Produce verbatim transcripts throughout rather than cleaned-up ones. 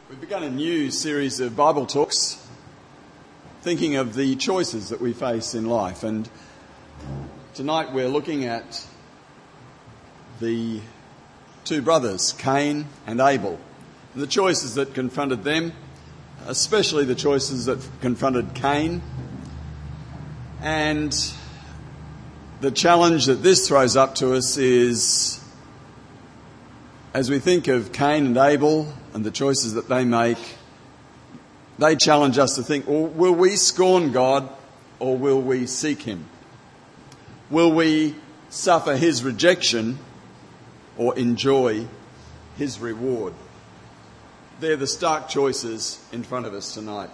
We've begun a new series of Bible talks, thinking of the choices that we face in life. And tonight we're looking at the two brothers, Cain and Abel, and the choices that confronted them, especially the choices that confronted Cain, and the challenge that this throws up to us is, as we think of Cain and Abel and the choices that they make, they challenge us to think, well, will we scorn God or will we seek him? Will we suffer his rejection or enjoy his reward? They're the stark choices in front of us tonight.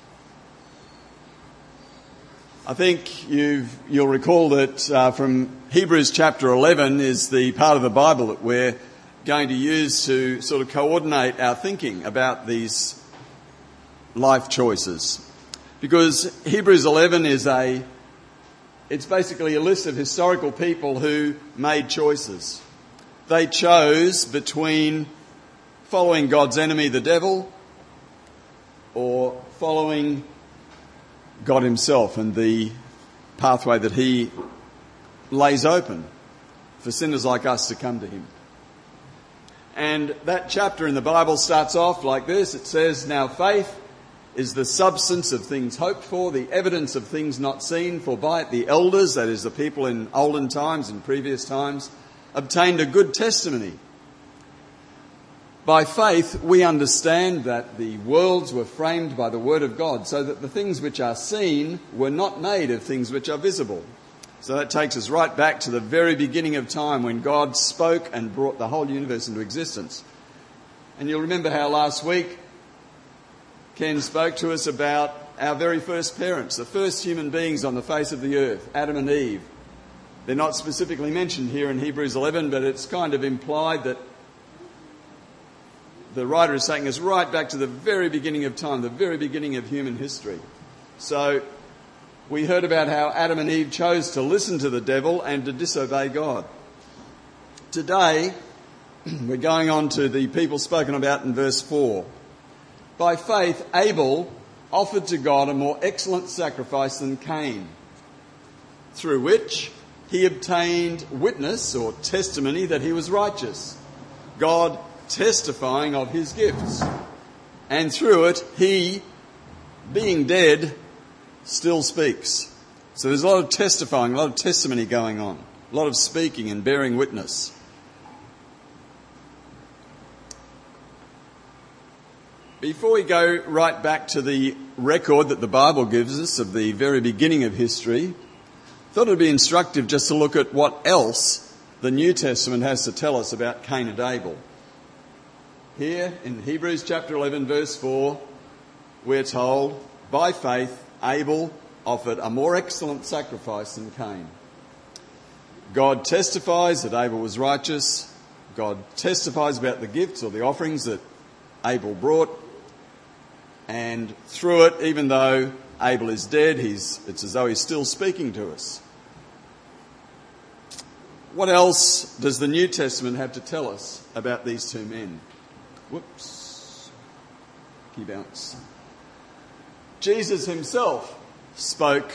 I think you've, you'll recall that uh, from Hebrews chapter eleven is the part of the Bible that we're going to use to sort of coordinate our thinking about these life choices. Because Hebrews eleven is a, it's basically a list of historical people who made choices. They chose between following God's enemy, the devil, or following God himself and the pathway that he lays open for sinners like us to come to him. And that chapter in the Bible starts off like this. It says, "Now faith is the substance of things hoped for, the evidence of things not seen, for by it the elders," that is the people in olden times, in previous times, "obtained a good testimony. By faith we understand that the worlds were framed by the word of God, so that the things which are seen were not made of things which are visible." So that takes us right back to the very beginning of time when God spoke and brought the whole universe into existence. And you'll remember how last week Ken spoke to us about our very first parents, the first human beings on the face of the earth, Adam and Eve. They're not specifically mentioned here in Hebrews eleven, but it's kind of implied that the writer is taking us right back to the very beginning of time, the very beginning of human history. So we heard about how Adam and Eve chose to listen to the devil and to disobey God. Today, we're going on to the people spoken about in verse four. "By faith, Abel offered to God a more excellent sacrifice than Cain, through which he obtained witness or testimony that he was righteous, God testifying of his gifts. And through it, he, being dead, still speaks." So there's a lot of testifying, a lot of testimony going on, a lot of speaking and bearing witness. Before we go right back to the record that the Bible gives us of the very beginning of history, I thought it would be instructive just to look at what else the New Testament has to tell us about Cain and Abel. Here in Hebrews chapter eleven verse four, we're told, "By faith Abel offered a more excellent sacrifice than Cain." God testifies that Abel was righteous. God testifies about the gifts or the offerings that Abel brought. And through it, even though Abel is dead, he's, it's as though he's still speaking to us. What else does the New Testament have to tell us about these two men? Whoops. Key bounce. Jesus himself spoke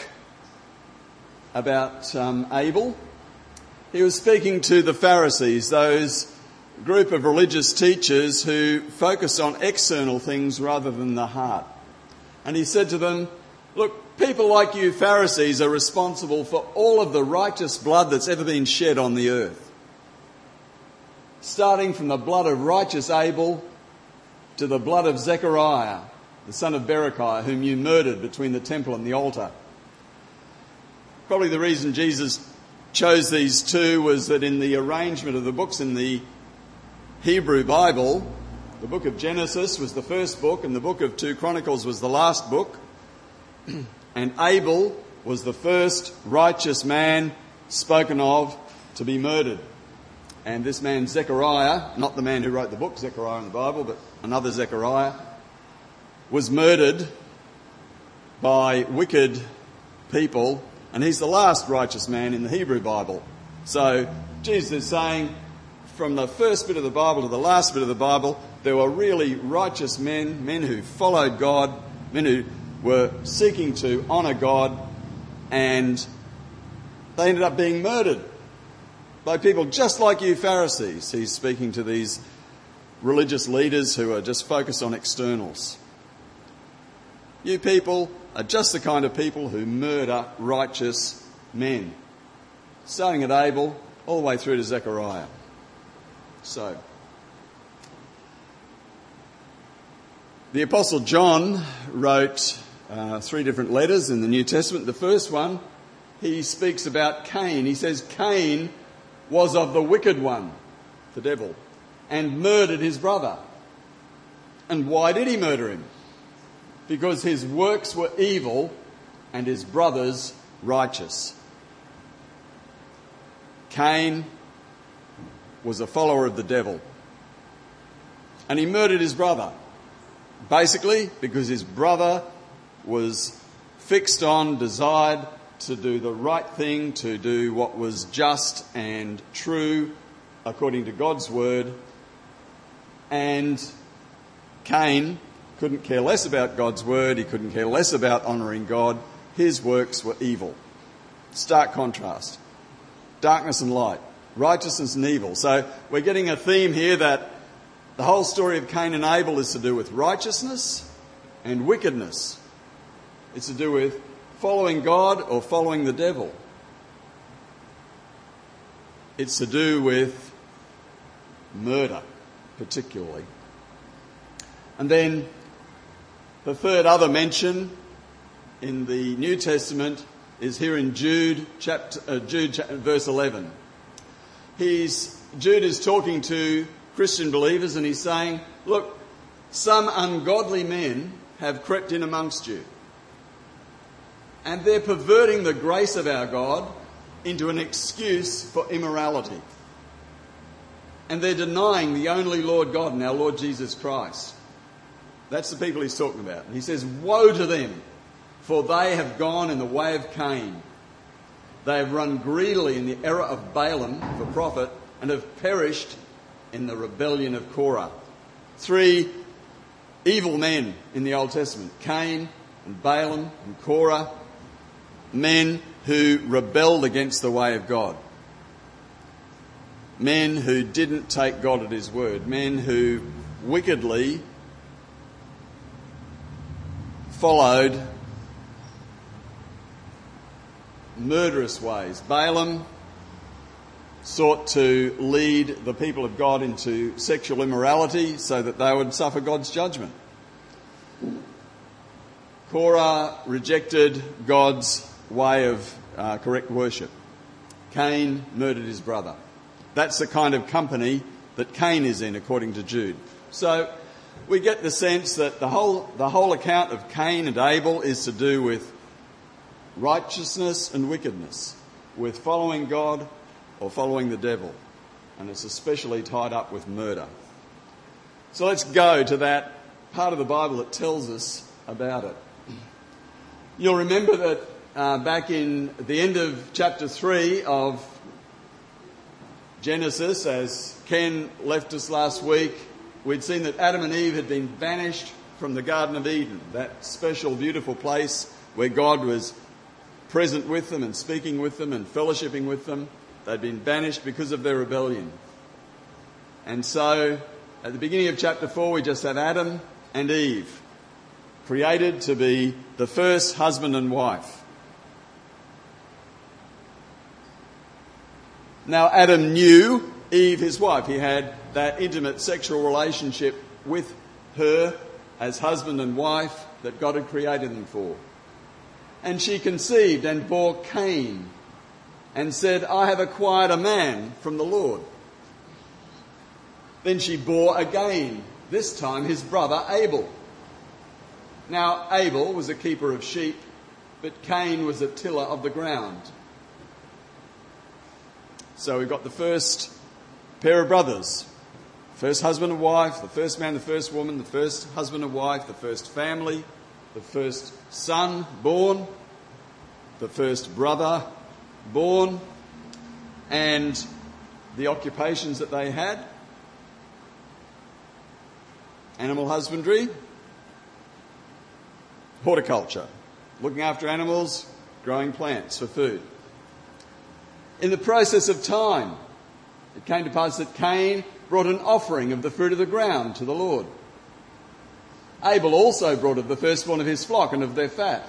about um, Abel. He was speaking to the Pharisees, those group of religious teachers who focused on external things rather than the heart. And he said to them, "Look, people like you Pharisees are responsible for all of the righteous blood that's ever been shed on the earth. Starting from the blood of righteous Abel to the blood of Zechariah, the son of Berechiah, whom you murdered between the temple and the altar." Probably the reason Jesus chose these two was that in the arrangement of the books in the Hebrew Bible, the book of Genesis was the first book and the book of two Chronicles was the last book. And Abel was the first righteous man spoken of to be murdered. And this man Zechariah, not the man who wrote the book Zechariah in the Bible, but another Zechariah, was murdered by wicked people, and he's the last righteous man in the Hebrew Bible. So Jesus is saying, from the first bit of the Bible to the last bit of the Bible, there were really righteous men, men who followed God, men who were seeking to honour God, and they ended up being murdered by people just like you Pharisees. He's speaking to these religious leaders who are just focused on externals. You people are just the kind of people who murder righteous men, starting at Abel all the way through to Zechariah. So, the Apostle John wrote uh, three different letters in the New Testament. The first one, he speaks about Cain. He says Cain was of the wicked one, the devil, and murdered his brother. And why did he murder him? Because his works were evil and his brother's righteous. Cain was a follower of the devil, and he murdered his brother, basically because his brother was fixed on, desired to do the right thing, to do what was just and true according to God's word, and Cain couldn't care less about God's word, he couldn't care less about honouring God. His works were evil. Stark contrast. Darkness and light. Righteousness and evil. So we're getting a theme here that the whole story of Cain and Abel is to do with righteousness and wickedness. It's to do with following God or following the devil. It's to do with murder, particularly. And then the third other mention in the New Testament is here in Jude, chapter, uh, Jude chapter, verse eleven. He's, Jude is talking to Christian believers and he's saying, look, some ungodly men have crept in amongst you, and they're perverting the grace of our God into an excuse for immorality. And they're denying the only Lord God and our Lord Jesus Christ. That's the people he's talking about. And he says, woe to them, for they have gone in the way of Cain. They have run greedily in the error of Balaam for profit and have perished in the rebellion of Korah. Three evil men in the Old Testament, Cain and Balaam and Korah, men who rebelled against the way of God. Men who didn't take God at his word. Men who wickedly followed murderous ways. Balaam sought to lead the people of God into sexual immorality so that they would suffer God's judgment. Korah rejected God's way of uh, correct worship. Cain murdered his brother. That's the kind of company that Cain is in, according to Jude. So we get the sense that the whole the whole account of Cain and Abel is to do with righteousness and wickedness, with following God or following the devil. And it's especially tied up with murder. So let's go to that part of the Bible that tells us about it. You'll remember that uh, back in the end of chapter three of Genesis, as Ken left us last week, we'd seen that Adam and Eve had been banished from the Garden of Eden, that special, beautiful place where God was present with them and speaking with them and fellowshipping with them. They'd been banished because of their rebellion. And so, at the beginning of chapter four, we just have Adam and Eve, created to be the first husband and wife. Now, Adam knew Eve, his wife. He had that intimate sexual relationship with her as husband and wife that God had created them for. And she conceived and bore Cain and said, I have acquired a man from the Lord. Then she bore again, this time his brother Abel. Now, Abel was a keeper of sheep, but Cain was a tiller of the ground. So we've got the first pair of brothers. First husband and wife, the first man, the first woman, the first husband and wife, the first family, the first son born, the first brother born, and the occupations that they had. Animal husbandry, horticulture, looking after animals, growing plants for food. In the process of time, it came to pass that Cain brought an offering of the fruit of the ground to the Lord. Abel also brought of the firstborn of his flock and of their fat.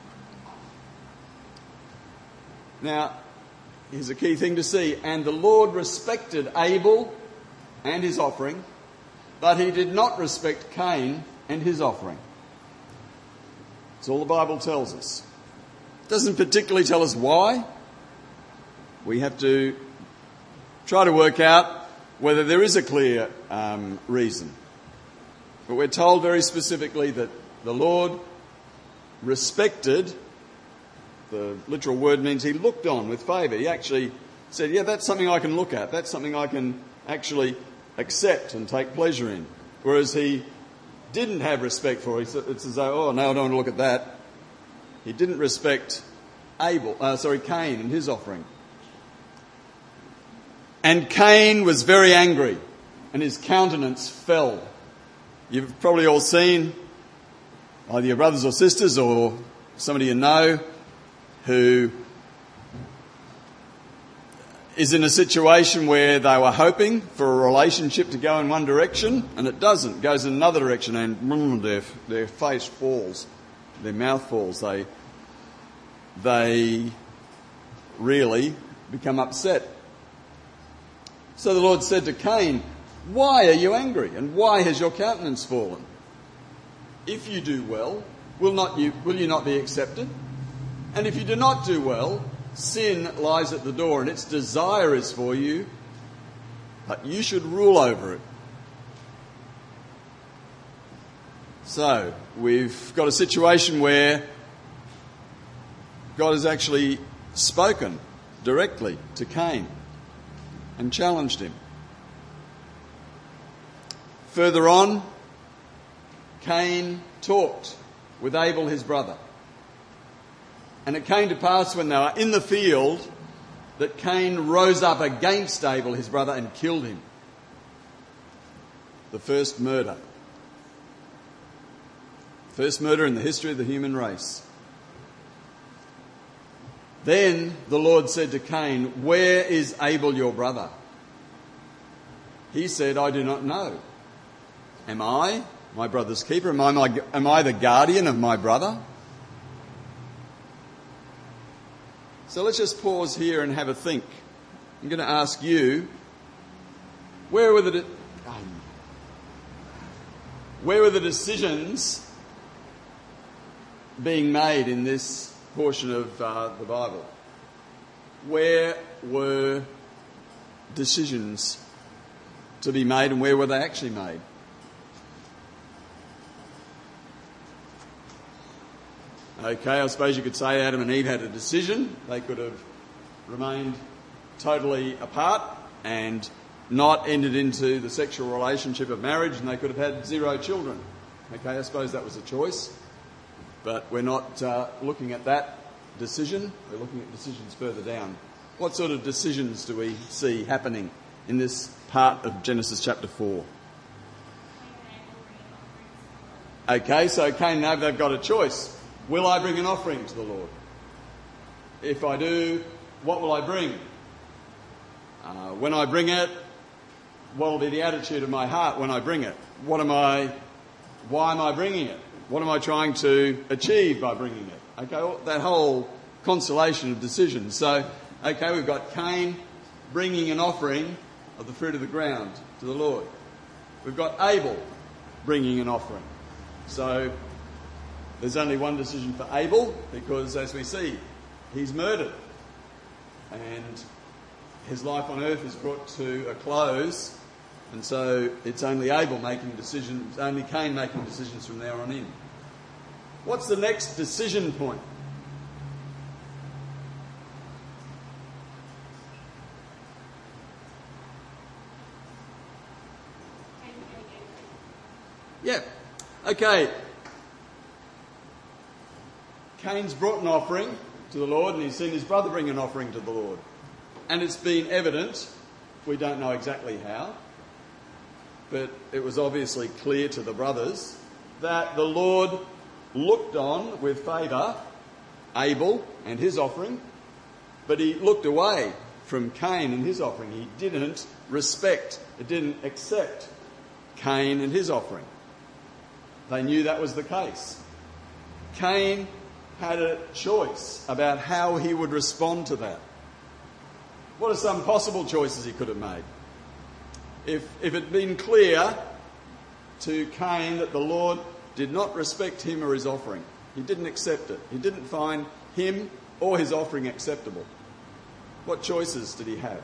Now, here's a key thing to see. And the Lord respected Abel and his offering, but he did not respect Cain and his offering. That's all the Bible tells us. It doesn't particularly tell us why. We have to try to work out whether there is a clear um, reason. But we're told very specifically that the Lord respected, the literal word means he looked on with favour. He actually said, yeah, that's something I can look at. That's something I can actually accept and take pleasure in. Whereas he didn't have respect for it. It's as though, oh, no, I don't want to look at that. He didn't respect Abel, uh, sorry, Cain and his offering. And Cain was very angry, and his countenance fell. You've probably all seen either your brothers or sisters or somebody you know who is in a situation where they were hoping for a relationship to go in one direction, and it doesn't. It goes in another direction, and mm, their, their face falls, their mouth falls. They, they really become upset. So the Lord said to Cain, why are you angry, and why has your countenance fallen? If you do well, will not you will you not be accepted? And if you do not do well, sin lies at the door, and its desire is for you, but you should rule over it. So, we've got a situation where God has actually spoken directly to Cain and challenged him. Further on, Cain talked with Abel his brother. And it came to pass when they were in the field that Cain rose up against Abel his brother and killed him. The first murder. First murder in the history of the human race. Then the Lord said to Cain, where is Abel your brother? He said, I do not know. Am I my brother's keeper? Am I, my, am I the guardian of my brother? So let's just pause here and have a think. I'm going to ask you, where were the, um, where were the decisions being made in this portion of uh, the Bible? Where were decisions to be made, and where were they actually made? Okay, I suppose you could say Adam and Eve had a decision. They could have remained totally apart and not entered into the sexual relationship of marriage, and they could have had zero children. Okay, I suppose that was a choice. But we're not uh, looking at that decision. We're looking at decisions further down. What sort of decisions do we see happening in this part of Genesis chapter four? Okay, so Cain and Abel, they've got a choice. Will I bring an offering to the Lord? If I do, what will I bring? Uh, when I bring it, what will be the attitude of my heart when I bring it? What am I, why am I bringing it? What am I trying to achieve by bringing it? Okay, that whole constellation of decisions. So, okay, we've got Cain bringing an offering of the fruit of the ground to the Lord. We've got Abel bringing an offering. So, there's only one decision for Abel, because as we see, he's murdered. And his life on earth is brought to a close. And so it's only Abel making decisions, only Cain making decisions from there on in. What's the next decision point? Yeah. Okay. Cain's brought an offering to the Lord, and he's seen his brother bring an offering to the Lord. And it's been evident, we don't know exactly how, but it was obviously clear to the brothers that the Lord looked on with favour Abel and his offering, but he looked away from Cain and his offering. He didn't respect, it didn't accept Cain and his offering. They knew that was the case. Cain had a choice about how he would respond to that. What are some possible choices he could have made? If, if it had been clear to Cain that the Lord did not respect him or his offering, he didn't accept it, he didn't find him or his offering acceptable, what choices did he have?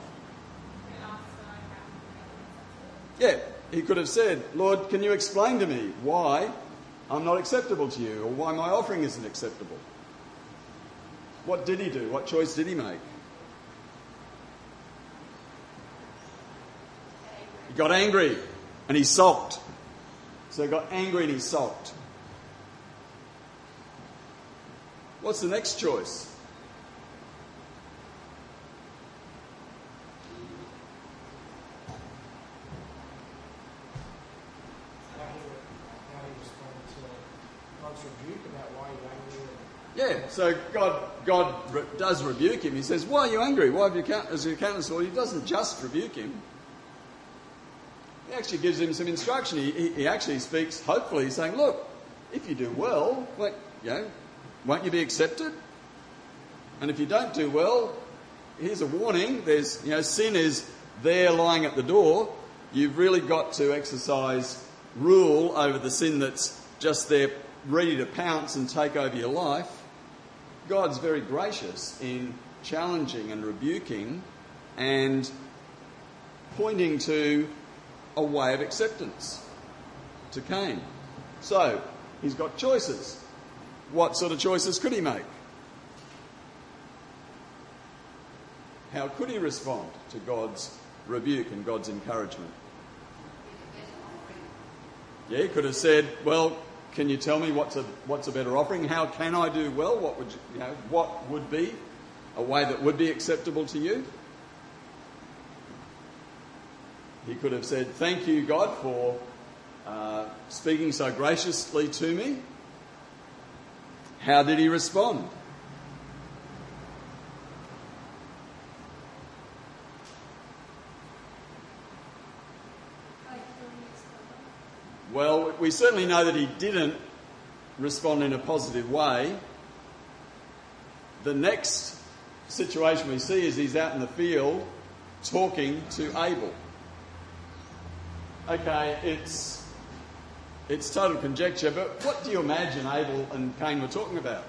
Yeah, he could have said, Lord, can you explain to me why I'm not acceptable to you, or why my offering isn't acceptable? What did he do? What choice did he make? He got angry and he sulked. So he got angry and he sulked. What's the next choice? Yeah, so God God re- does rebuke him. He says, why are you angry? Why have you count- as your countenance fallen? He doesn't just rebuke him. He actually gives him some instruction. He, he, he actually speaks, hopefully, he's saying, look, if you do well, like, you know, won't you be accepted? And if you don't do well, here's a warning. There's, you know, sin is there lying at the door. You've really got to exercise rule over the sin that's just there ready to pounce and take over your life. God's very gracious in challenging and rebuking and pointing to a way of acceptance to Cain. So, he's got choices. What sort of choices could he make? How could he respond to God's rebuke and God's encouragement? Yeah, he could have said, well, can you tell me what's a what's a better offering? How can I do well? What would you, you know? What would be a way that would be acceptable to you? He could have said, "Thank you, God, for uh, speaking so graciously to me." How did he respond? Well, we certainly know that he didn't respond in a positive way. The next situation we see is he's out in the field talking to Abel. Okay, it's it's total conjecture, but what do you imagine Abel and Cain were talking about?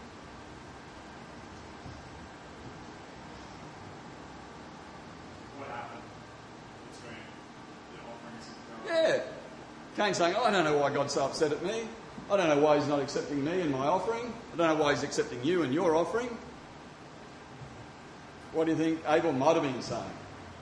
What happened between the offerings and God? Yeah. Cain saying, oh, I don't know why God's so upset at me. I don't know why he's not accepting me and my offering. I don't know why he's accepting you and your offering. What do you think Abel might have been saying?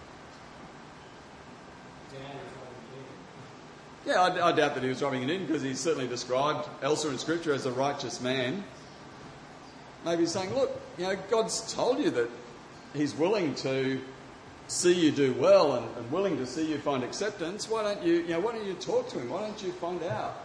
Yeah, I, I doubt that he was rubbing it in, because he's certainly described elsewhere in Scripture as a righteous man. Maybe he's saying, look, you know, God's told you that he's willing to see you do well and, and willing to see you find acceptance. Why don't you, you know, why don't you talk to him? Why don't you find out?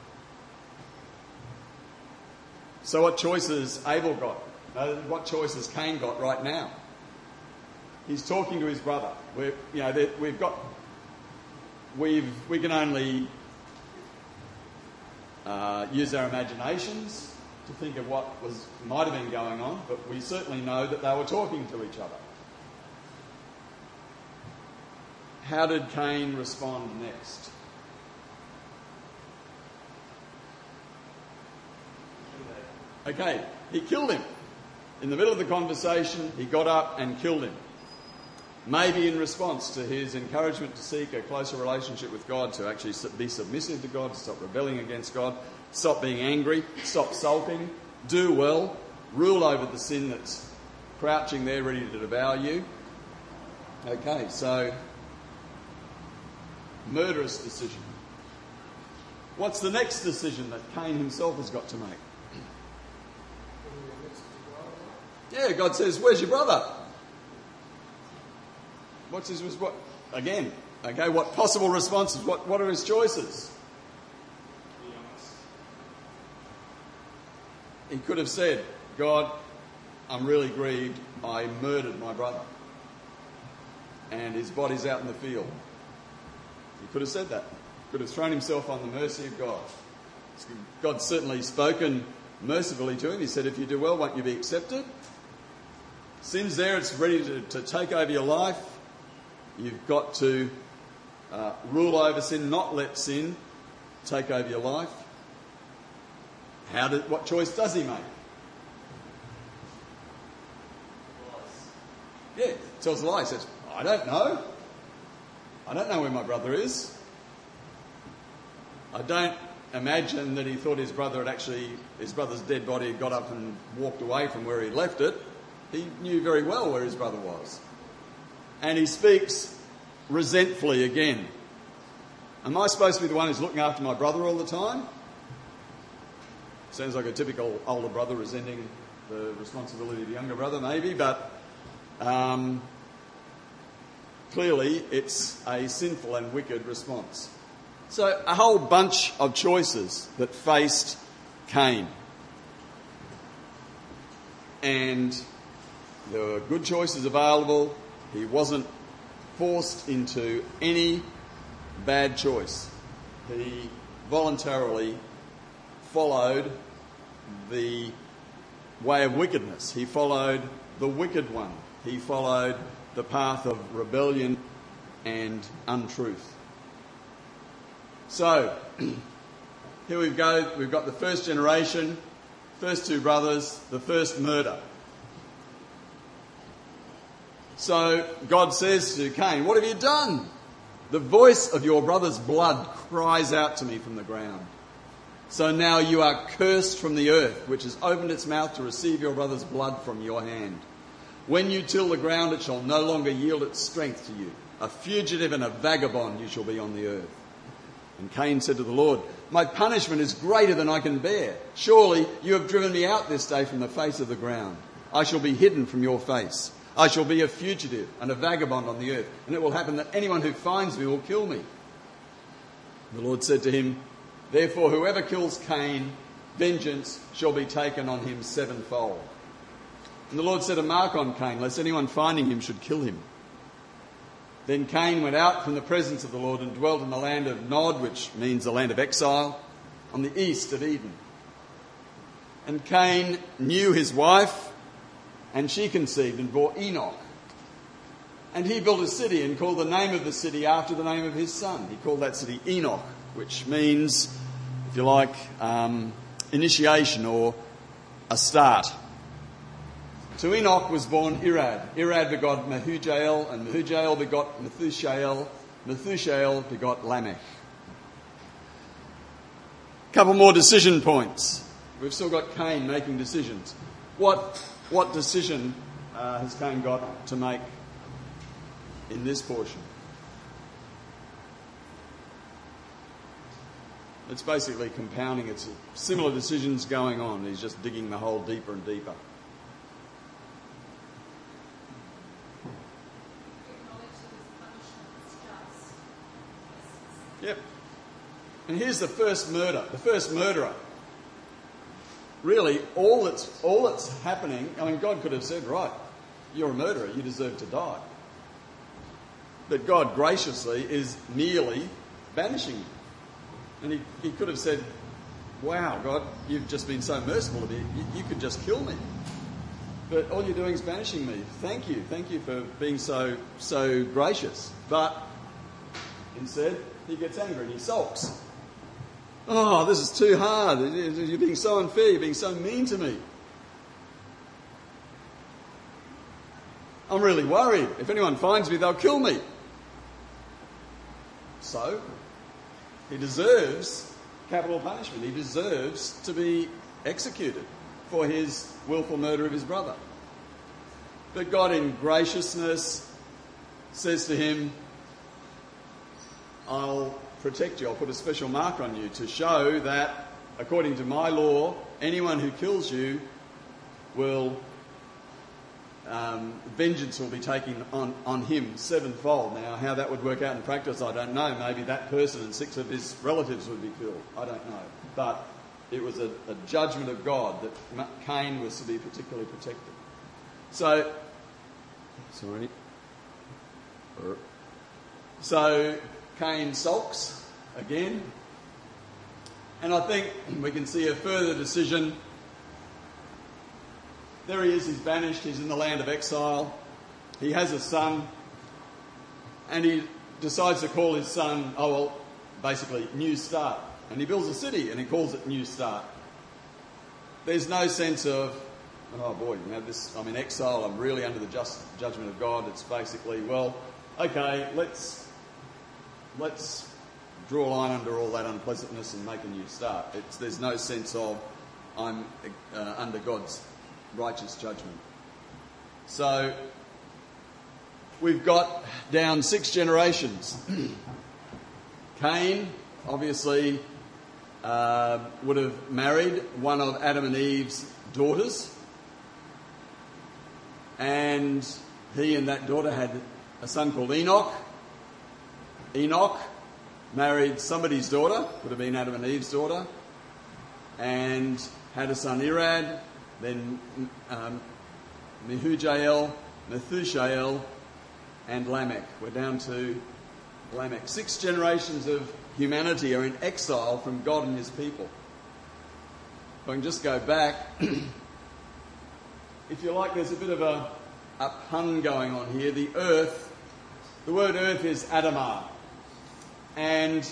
So what choices Abel got? Uh, what choices Cain got right now? He's talking to his brother. We're, you know, we've got, we've, we can only uh, use our imaginations to think of what was might have been going on, but we certainly know that they were talking to each other. How did Cain respond next? Okay, he killed him. In the middle of the conversation, he got up and killed him. Maybe in response to his encouragement to seek a closer relationship with God, to actually be submissive to God, to stop rebelling against God, stop being angry, stop sulking, do well, rule over the sin that's crouching there ready to devour you. Okay, so murderous decision. What's the next decision that Cain himself has got to make? Yeah, God says, where's your brother? What's his what? Again, Okay, what possible responses? What, what are his choices? Be honest. He could have said, God, I'm really grieved. I murdered my brother. And his body's out in the field. He could have said that. Could have thrown himself on the mercy of God. God's certainly spoken mercifully to him. He said, if you do well, won't you be accepted? Sin's there, it's ready to, to take over your life. You've got to uh, rule over sin, not let sin take over your life. How did, what choice does he make? Yeah, tells a lie. He says, I don't know. I don't know where my brother is. I don't imagine that he thought his brother had actually, his brother's dead body had got up and walked away from where he left it. He knew very well where his brother was. And he speaks resentfully again. Am I supposed to be the one who's looking after my brother all the time? Sounds like a typical older brother resenting the responsibility of the younger brother, maybe, but um, clearly it's a sinful and wicked response. So a whole bunch of choices that faced Cain. And there were good choices available. He wasn't forced into any bad choice. He voluntarily followed the way of wickedness. He followed the wicked one. He followed the path of rebellion and untruth. So, here we go. We've got the first generation, first two brothers, the first murder. So, God says to Cain, what have you done? The voice of your brother's blood cries out to me from the ground. So now you are cursed from the earth, which has opened its mouth to receive your brother's blood from your hand. When you till the ground, it shall no longer yield its strength to you. A fugitive and a vagabond you shall be on the earth. And Cain said to the Lord, my punishment is greater than I can bear. Surely you have driven me out this day from the face of the ground. I shall be hidden from your face. I shall be a fugitive and a vagabond on the earth. And it will happen that anyone who finds me will kill me. The Lord said to him, therefore whoever kills Cain, vengeance shall be taken on him sevenfold. And the Lord set a mark on Cain, lest anyone finding him should kill him. Then Cain went out from the presence of the Lord and dwelt in the land of Nod, which means the land of exile, on the east of Eden. And Cain knew his wife, and she conceived and bore Enoch. And he built a city and called the name of the city after the name of his son. He called that city Enoch, which means, if you like, um, initiation or a start. To Enoch was born Irad. Irad begot Mehujael, and Mehujael begot Methushael. Methushael begot Lamech. Couple more decision points. We've still got Cain making decisions. What what decision uh, has Cain got to make in this portion? It's basically compounding. It's similar decisions going on. He's just digging the hole deeper and deeper. Yep. And here's the first murder, the first murderer. Really, all that's all that's happening, I mean, God could have said, right, you're a murderer, you deserve to die. But God graciously is merely banishing you. And he, he could have said, wow, God, you've just been so merciful to me, you, you could just kill me. But all you're doing is banishing me. Thank you, thank you for being so so gracious. But instead, he gets angry and he sulks. Oh, this is too hard. You're being so unfair. You're being so mean to me. I'm really worried. If anyone finds me, they'll kill me. So, he deserves capital punishment. He deserves to be executed for his willful murder of his brother. But God in graciousness says to him, I'll protect you. I'll put a special mark on you to show that, according to my law, anyone who kills you will um, vengeance will be taken on, on him sevenfold. Now, how that would work out in practice, I don't know. Maybe that person and six of his relatives would be killed. I don't know. But it was a, a judgment of God that Cain was to be particularly protected. So, sorry. So, Cain sulks again. And I think we can see a further decision. There he is, he's banished, he's in the land of exile. He has a son. And he decides to call his son, oh well, basically, New Start. And he builds a city and he calls it New Start. There's no sense of, oh boy, you know, this, I'm in exile, I'm really under the just judgment of God. It's basically, well, okay, let's let's draw a line under all that unpleasantness and make a new start. It's, there's no sense of, I'm uh, under God's righteous judgment. So, we've got down six generations. Cain, obviously, uh, would have married one of Adam and Eve's daughters. And he and that daughter had a son called Enoch. Enoch married somebody's daughter, would have been Adam and Eve's daughter, and had a son Irad, then um, Mehujael, Methushael, and Lamech. We're down to Lamech. Six generations of humanity are in exile from God and his people. If I can just go back, if you like, there's a bit of a, a pun going on here. The earth, the word earth is Adamah. And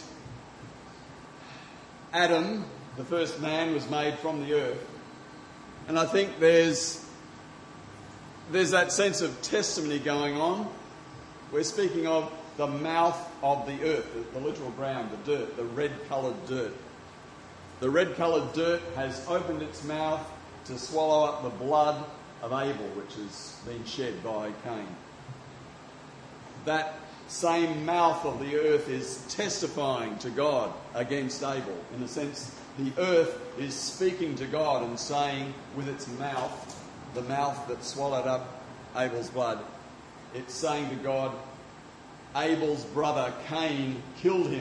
Adam, the first man, was made from the earth. And I think there's there's that sense of testimony going on. We're speaking of the mouth of the earth, the, the literal ground, the dirt, the red-coloured dirt. The red-coloured dirt has opened its mouth to swallow up the blood of Abel, which has been shed by Cain. That same mouth of the earth is testifying to God against Abel. In a sense, the earth is speaking to God and saying with its mouth, the mouth that swallowed up Abel's blood, it's saying to God, Abel's brother Cain killed him.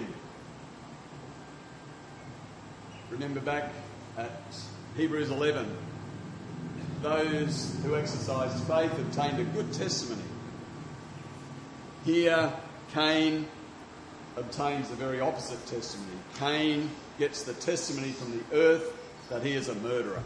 Remember back at Hebrews eleven, those who exercised faith obtained a good testimony. Here, Cain obtains the very opposite testimony. Cain gets the testimony from the earth that he is a murderer.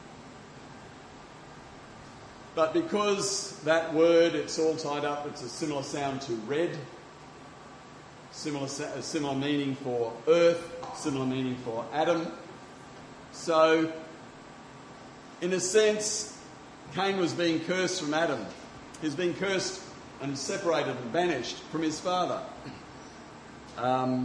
But because that word, it's all tied up, it's a similar sound to red, similar, similar meaning for earth, similar meaning for Adam. So, in a sense, Cain was being cursed from Adam. He's being cursed and separated and banished from his father. Um,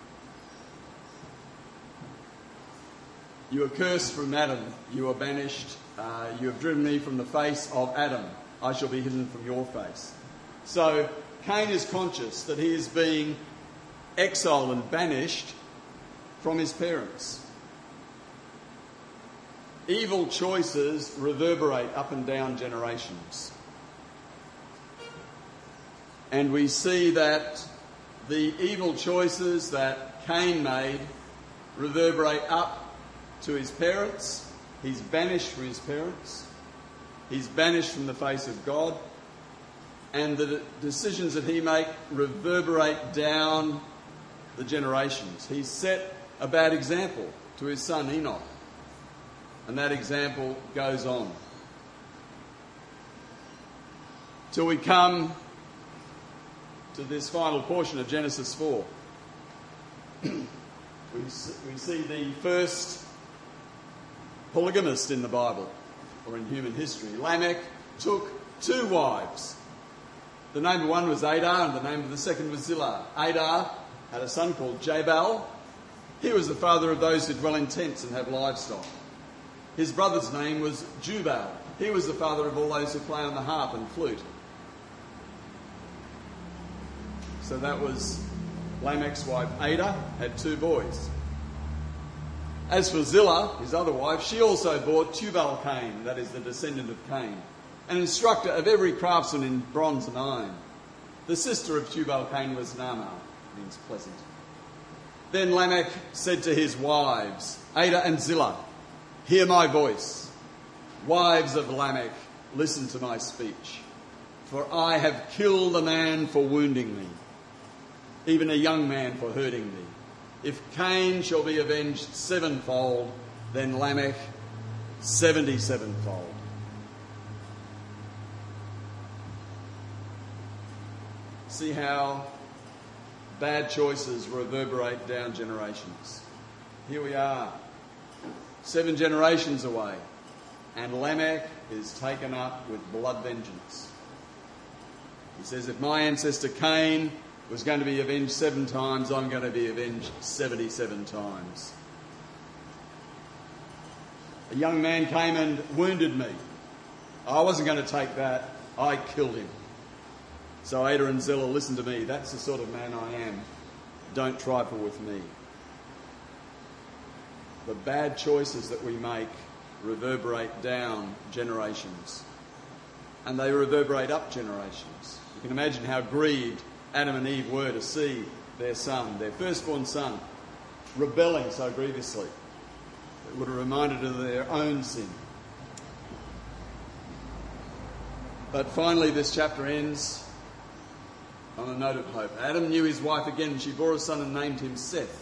you are cursed from Adam. You are banished. Uh, you have driven me from the face of Adam. I shall be hidden from your face. So Cain is conscious that he is being exiled and banished from his parents. Evil choices reverberate up and down generations. And we see that the evil choices that Cain made reverberate up to his parents. He's banished from his parents. He's banished from the face of God. And the decisions that he makes reverberate down the generations. He's set a bad example to his son Enoch. And that example goes on. Till we come to this final portion of Genesis four. we, we see the first polygamist in the Bible, or in human history. Lamech took two wives. The name of one was Adar, and the name of the second was Zillah. Adar had a son called Jabal. He was the father of those who dwell in tents and have livestock. His brother's name was Jubal. He was the father of all those who play on the harp and flute. So that was Lamech's wife Ada, had two boys. As for Zillah, his other wife, she also bore Tubal-Cain, that is the descendant of Cain. an instructor of every craftsman in bronze and iron. The sister of Tubal-Cain was Naamah, means pleasant. Then Lamech said to his wives, Adah and Zillah, hear my voice. Wives of Lamech, listen to my speech. For I have killed a man for wounding me, even a young man for hurting me. If Cain shall be avenged sevenfold, then Lamech seventy-sevenfold. See how bad choices reverberate down generations. Here we are, seven generations away, and Lamech is taken up with blood vengeance. He says, if my ancestor Cain was going to be avenged seven times, I'm going to be avenged seventy-seven times. A young man came and wounded me. I wasn't going to take that. I killed him. So Adah and Zillah, listen to me. That's the sort of man I am. Don't trifle with me. The bad choices that we make reverberate down generations. And they reverberate up generations. You can imagine how grieved Adam and Eve were to see their son, their firstborn son, rebelling so grievously. It would have reminded them of their own sin. But finally this chapter ends on a note of hope. Adam knew his wife again, and she bore a son and named him Seth.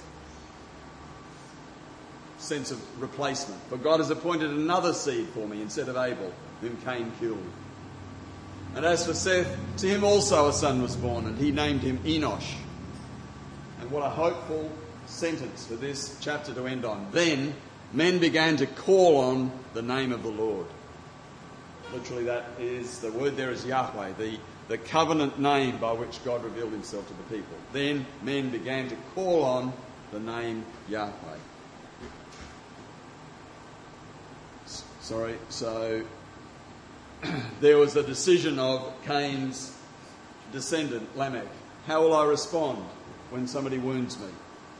Sense of replacement. For God has appointed another seed for me instead of Abel, whom Cain killed. And as for Seth, to him also a son was born, and he named him Enosh. And what a hopeful sentence for this chapter to end on. Then men began to call on the name of the Lord. Literally that is, the word there is Yahweh, the, the covenant name by which God revealed himself to the people. Then men began to call on the name Yahweh. Sorry, so there was a decision of Cain's descendant, Lamech. How will I respond when somebody wounds me?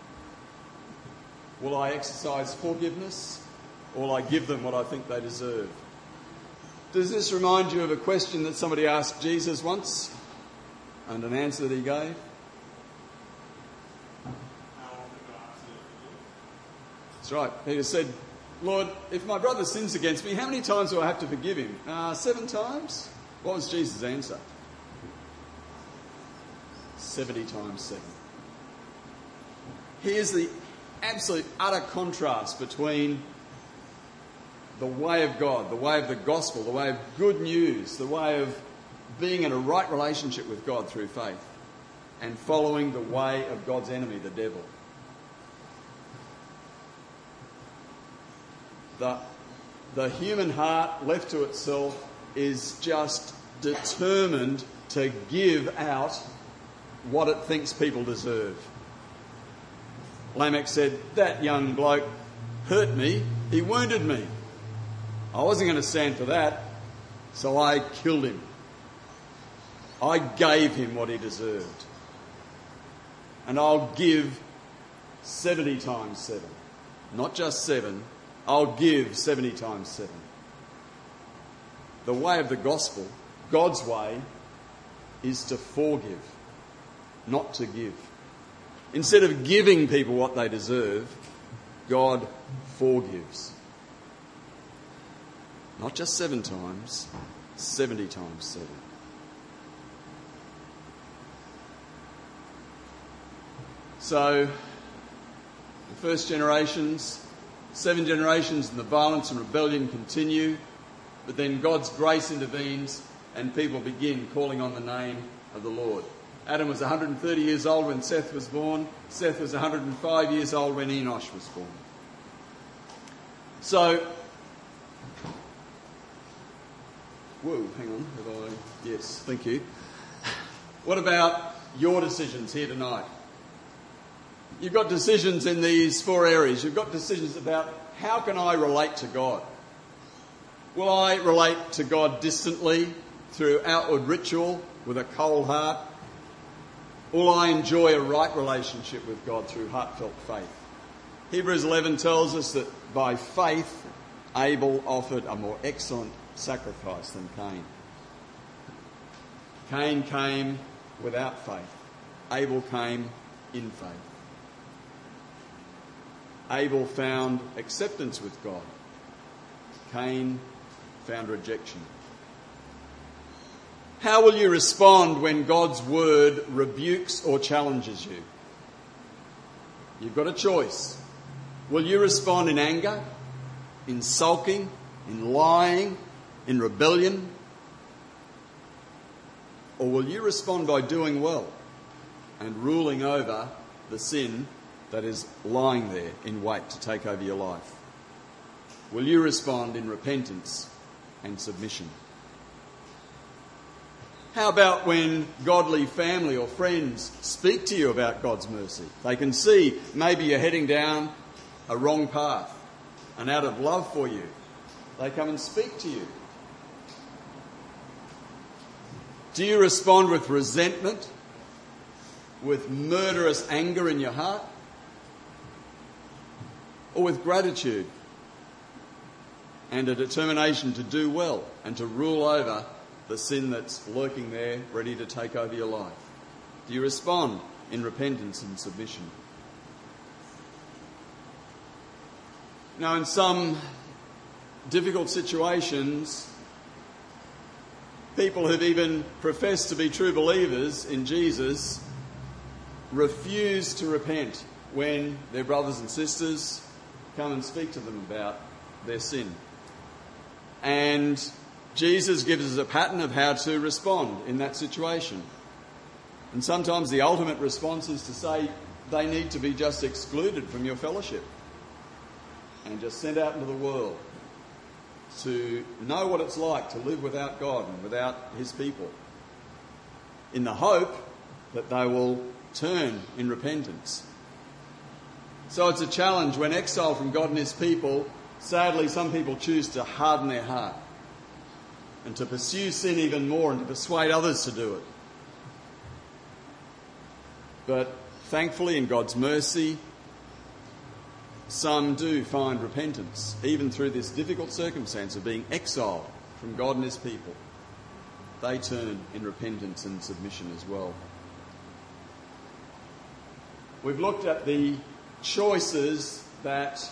Will I exercise forgiveness, or will I give them what I think they deserve? Does this remind you of a question that somebody asked Jesus once, and an answer that he gave? That's right. Peter said, Lord, if my brother sins against me, how many times do I have to forgive him? Uh, seven times? What was Jesus' answer? Seventy times seven. Here's the absolute utter contrast between the way of God, the way of the gospel, the way of good news, the way of being in a right relationship with God through faith, and following the way of God's enemy, the devil. The, the human heart, left to itself, is just determined to give out what it thinks people deserve. Lamech said, that young bloke hurt me, he wounded me. I wasn't going to stand for that, so I killed him. I gave him what he deserved. And I'll give seventy times seven. Not just seven, I'll give seventy times seven. The way of the gospel, God's way, is to forgive, not to give. Instead of giving people what they deserve, God forgives. Not just seven times, seventy times seven. So, the first generations, seven generations, and the violence and rebellion continue, but then God's grace intervenes and people begin calling on the name of the Lord. Adam was one hundred thirty years old when Seth was born. Seth was one hundred five years old when Enosh was born. So, whoa, hang on. Have I? Yes, thank you. What about your decisions here tonight? You've got decisions in these four areas. You've got decisions about how can I relate to God? Will I relate to God distantly through outward ritual with a cold heart? Will I enjoy a right relationship with God through heartfelt faith? Hebrews eleven tells us that by faith Abel offered a more excellent sacrifice than Cain. Cain came without faith. Abel came in faith. Abel found acceptance with God. Cain found rejection. How will you respond when God's word rebukes or challenges you? You've got a choice. Will you respond in anger, in sulking, in lying, in rebellion? Or will you respond by doing well and ruling over the sin that is lying there in wait to take over your life? Will you respond in repentance and submission? How about when godly family or friends speak to you about God's mercy? They can see maybe you're heading down a wrong path, and out of love for you, they come and speak to you. Do you respond with resentment, with murderous anger in your heart, or with gratitude and a determination to do well and to rule over the sin that's lurking there, ready to take over your life? Do you respond in repentance and submission? Now, in some difficult situations, people who've even professed to be true believers in Jesus refuse to repent when their brothers and sisters come and speak to them about their sin. And Jesus gives us a pattern of how to respond in that situation. And sometimes the ultimate response is to say they need to be just excluded from your fellowship and just sent out into the world to know what it's like to live without God and without his people, in the hope that they will turn in repentance. So it's a challenge when exiled from God and his people. Sadly, some people choose to harden their heart and to pursue sin even more and to persuade others to do it. But thankfully, in God's mercy, some do find repentance, even through this difficult circumstance of being exiled from God and his people. They turn in repentance and submission as well. We've looked at the choices that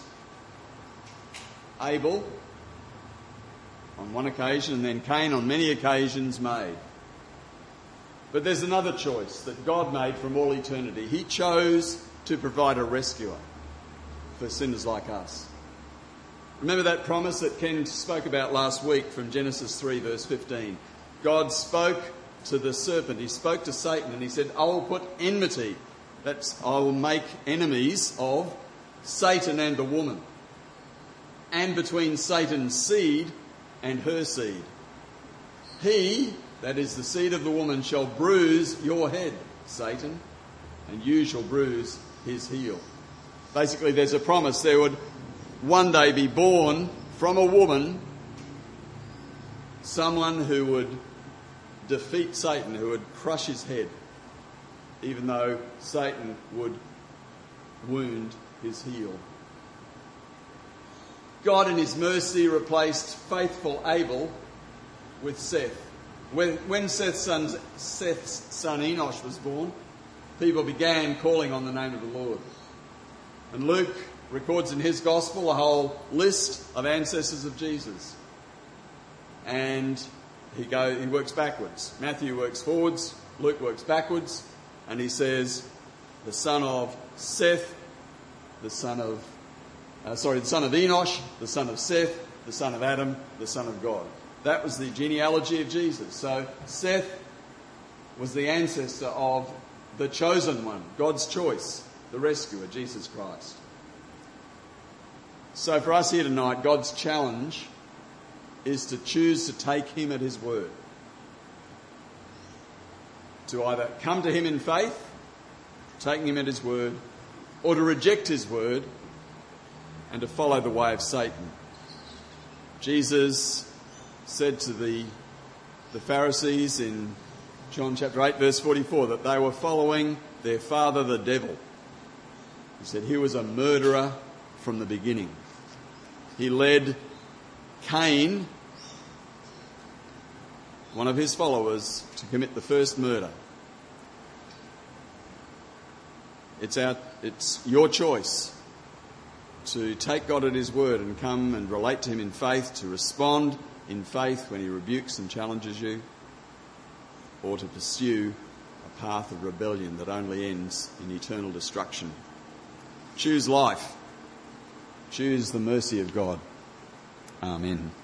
Abel, on one occasion, and then Cain on many occasions made. But there's another choice that God made from all eternity. He chose to provide a rescuer for sinners like us. Remember that promise that Ken spoke about last week from Genesis three verse fifteen. God spoke to the serpent, he spoke to Satan, and he said, I will put enmity, that's I will make enemies of Satan and the woman, and between Satan's seed and her seed. He, that is the seed of the woman, shall bruise your head, Satan, and you shall bruise his heel. Basically, there's a promise there would one day be born from a woman someone who would defeat Satan, who would crush his head, even though Satan would wound his heel. God in his mercy replaced faithful Abel with Seth. When, when Seth's son, Seth's son Enosh was born, people began calling on the name of the Lord. And Luke records in his gospel a whole list of ancestors of Jesus. And he go, he works backwards. Matthew works forwards, Luke works backwards, and he says, the son of Seth, the son of Uh, sorry, the son of Enosh, the son of Seth, the son of Adam, the son of God. That was the genealogy of Jesus. So Seth was the ancestor of the chosen one, God's choice, the rescuer, Jesus Christ. So for us here tonight, God's challenge is to choose to take him at his word. To either come to him in faith, taking him at his word, or to reject his word and to follow the way of Satan. Jesus said to the, the Pharisees in John chapter eight verse forty-four that they were following their father the devil. He said he was a murderer from the beginning. He led Cain one of his followers, to commit the first murder. It's our, it's your choice to take God at his word and come and relate to him in faith, to respond in faith when he rebukes and challenges you, or to pursue a path of rebellion that only ends in eternal destruction. Choose life. Choose the mercy of God. Amen.